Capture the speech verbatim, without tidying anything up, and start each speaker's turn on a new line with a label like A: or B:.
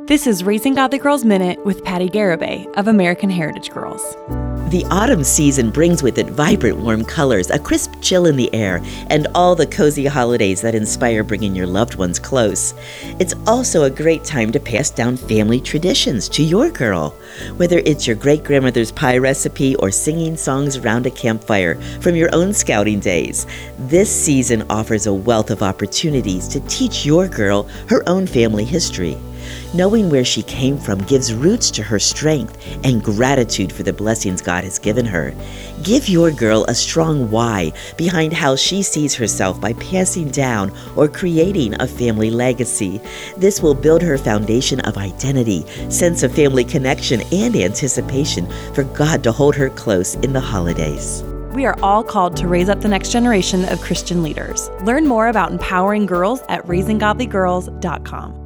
A: This is Raising Godly Girls Minute with Patty Garibay of American Heritage Girls.
B: The autumn season brings with it vibrant warm colors, a crisp chill in the air, and all the cozy holidays that inspire bringing your loved ones close. It's also a great time to pass down family traditions to your girl. Whether it's your great-grandmother's pie recipe or singing songs around a campfire from your own scouting days, this season offers a wealth of opportunities to teach your girl her own family history. Knowing where she came from gives roots to her strength and gratitude for the blessings God has given her. Give your girl a strong why behind how she sees herself by passing down or creating a family legacy. This will build her foundation of identity, sense of family connection, and anticipation for God to hold her close in the holidays.
A: We are all called to raise up the next generation of Christian leaders. Learn more about empowering girls at raising godly girls dot com.